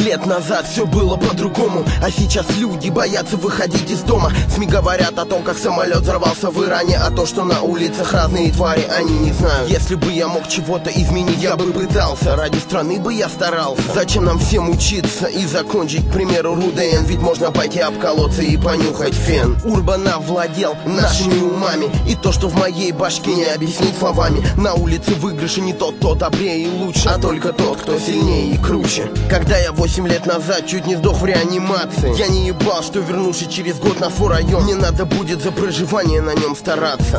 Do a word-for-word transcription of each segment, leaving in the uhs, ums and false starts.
лет назад все было по-другому, а сейчас люди боятся выходить из дома. СМИ говорят о том, как самолет взорвался в Иране, а то, что на улицах разные твари, они не знают. Если бы я мог чего-то изменить, я бы пытался, ради страны бы я старался. Зачем нам всем учиться и закончить, к примеру, РУДН? Ведь можно пойти обколоться и понюхать фен. Урбан овладел нашими умами, и то, что в моей башке, не объяснить словами. На улице выигрыш и не тот, кто добрее и лучше, а только тот, кто сильнее и круче. Когда я восемь лет назад чуть не сдох в реанимации, я не ебал, что вернувшись через год на свой район, мне надо будет за проживание на нем стараться.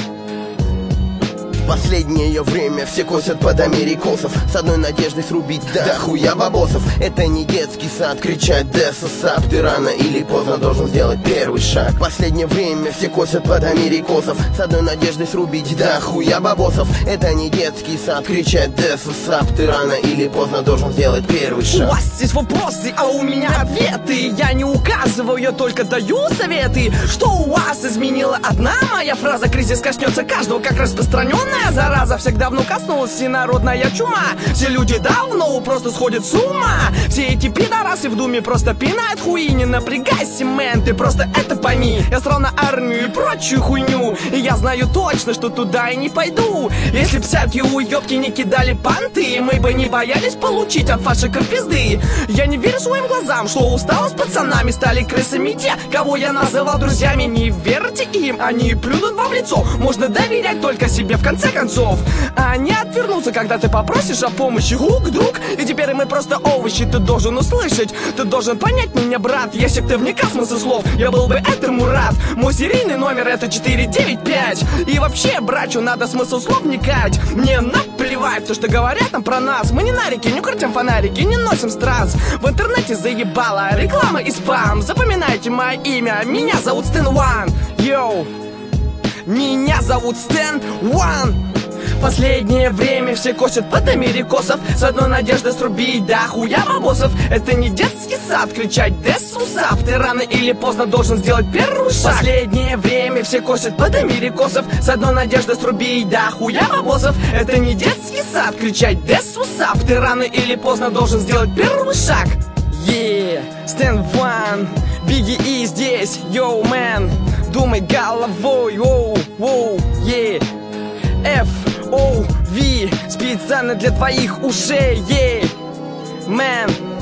Последнее время все косят под америкосов, с одной надеждой срубить до да хуя бабосов. Это не детский сад, кричать ДССАП. Ты рано или поздно должен сделать первый шаг. Последнее время все косят под америкосов, с одной надеждой срубить до да хуя бабосов. Это не детский сад, кричать ДССАП. Ты рано или поздно должен сделать первый шаг. У вас здесь вопросы, а у меня ответы. Я не указываю, я только даю советы. Что у вас изменила одна моя фраза? Кризис коснется каждого, как распространенная зараза. Всех давно коснулась всенародная чума. Все люди давно просто сходят с ума. Все эти пидорасы в думе просто пинают хуи. Не напрягайся, мэн, ты просто это пойми. Я срал на армию и прочую хуйню, и я знаю точно, что туда и не пойду. Если б всякие уёбки не кидали понты, мы бы не боялись получить от фашиков пизды. Я не верю своим глазам, что устал с пацанами. Стали крысами те, кого я называл друзьями. Не верьте им, они плюнут вам в лицо. Можно доверять только себе в конце концов, а не отвернуться, когда ты попросишь о помощи. Хук, друг, и теперь мы просто овощи. Ты должен услышать, ты должен понять меня, брат. Если б ты вникал в смысл слов, я был бы этому рад. Мой серийный номер это четыре девять пять. И вообще, братью, надо смысл слов вникать. Мне наплевать то, что говорят там про нас. Мы не нарики, не крутим фонарики, не носим страз. В интернете заебала реклама и спам. Запоминайте мое имя, меня зовут Стэн Ван. Йоу, меня зовут Стэн Ван. Последнее время все косят под америкосов, с одной надеждой срубить до хуя бабосов. Это не детский сад, кричать ДСУСАП. Ты рано или поздно должен сделать первый шаг. Последнее время все косят под америкосов, с одной надеждой срубить до хуя бабосов. Это не детский сад, кричать ДСУСАП. Ты рано или поздно должен сделать первый шаг. Yeah, Стэн Ван, Бигги И здесь, йоу, мэн. Думай головой, оу, оу, yeah. Эф О Ви специально для твоих ушей, yeah. Man.